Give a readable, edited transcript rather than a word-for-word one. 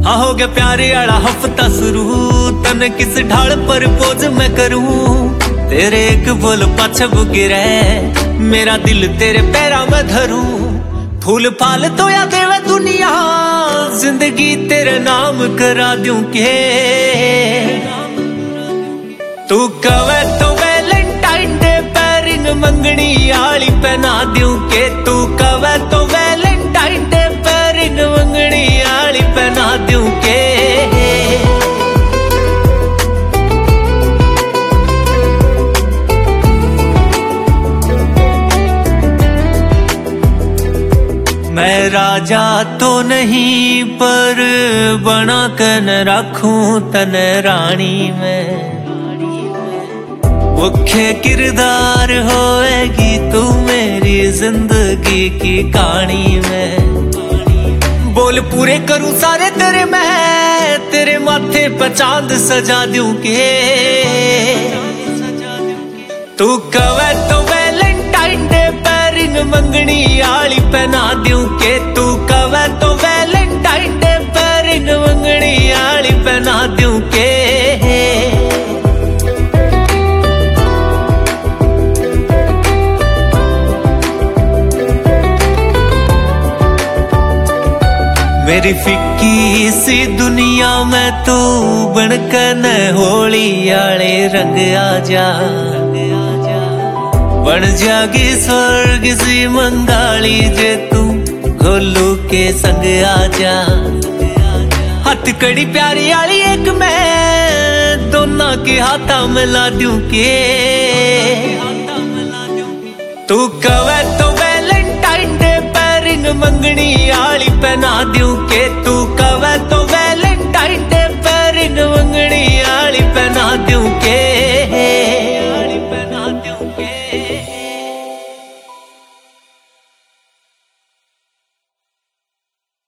हाँ हो गया प्यारे आला हफ्ता शुरू, तने किस ढाल पर पोज मैं करूं। तेरे एक बोल पाछे गिरे, मेरा दिल तेरे पैरा में धरूं। फूल फाल तो या देवे दुनिया, जिंदगी तेरे नाम करा दूं के। तू कवे तो वैलेंटाइन डे पे रिंग मंगनी आली पहना दूं के। तू कवे तो वैलेंटाइन डे पे रिंग मंगनी आली पहना दूं के। मैं राजा तो नहीं पर बना कर न रखूं तने रानी में। मुख्य किरदार होएगी तू मेरी जिंदगी की कहानी में। बोल पूरे करूं सारे तेरे मैं, तेरे माथे पे चांद सजा दूं के। तू कवे तो वैलेंटाइन डे पे रिंग मंगनी आली पहना दूं के। तू कवे तो वैलेंटाइन डे पे रिंग मंगनी आली पहना दूं के। मेरी फिक्की सी दुनिया में तू बनकर न होली आले रंग आजा। बन जागी स्वर्ग सी मंगाली जे तू गोलू के संग आजा। हथकड़ी प्यारी आली एक मैं, दोनों के हाथा मिला दूं के। तू कवे तो वैलेंटाइन डे पे रिंग मंगनी आली पहना दूं।